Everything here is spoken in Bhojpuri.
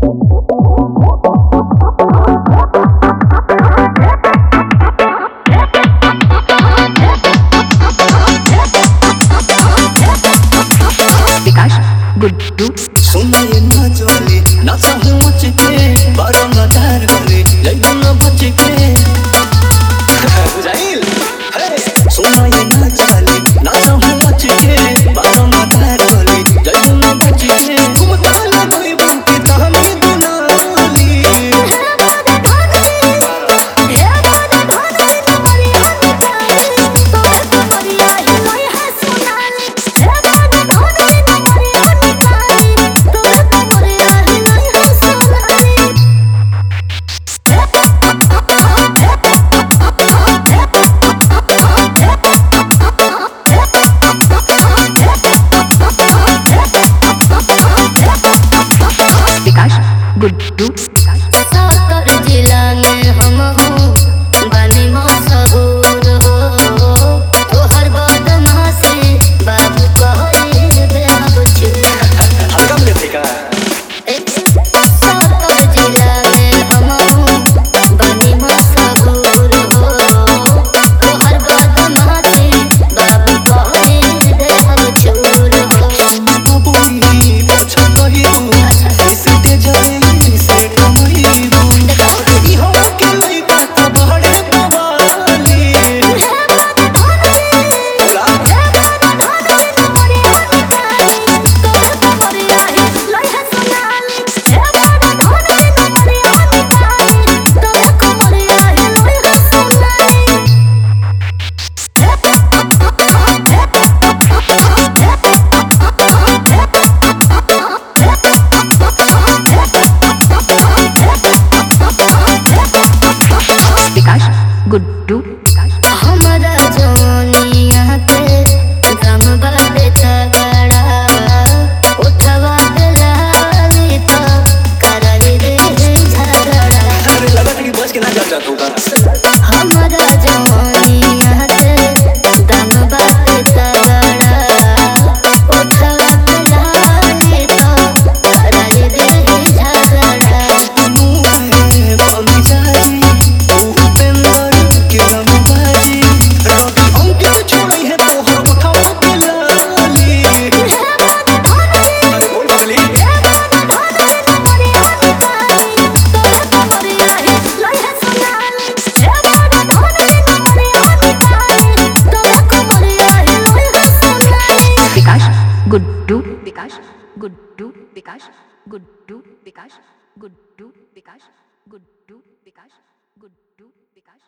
विकास गुड्डू सुनाए ना चले ना चाहे मच के बारंगदार करे जाइबो ना बच के बुझाइल सुनाए ना चले ना चाहे मच के बारंगदार करे जाइबो ना बच के तुम ताला कोई बनके ताहमी दुनाली विकास गुड्डू सातर जिला में हम हूँ बनी मशहूर हो तोहर बदमाशी बाबू कहले बेहद हल्का में लेते का सातर जिला में हम हूँ बनी मशहूर हो तोहर बदमाशी बाबू कहले बेहद चूर हो बोली अच्छा कही तू इसते जाए से कमई ई हो के नहीं पता बड़े कवाली विकास गुड्डू हमारा जवानिया के दम बाटे तगड़ा उठवा पे लाली तो कराई दे झगड़ा अरे लगा था कि बच के ना जा चाहता हूँ हमारा जवानिया के दम बाटे तगड़ा उठवा पे लाली तो कराई दे झगड़ा मुँह बंद जाई उपेंद्र के नाम बाजी रवि अंकित छोड़ी है तो हम उठाओ के लाली अरे बोल बगली विकास गुड्डू विकास गुड्डू विकास गुड्डू विकास गुड्डू विकास गुड्डू विकास गुड्डू विकास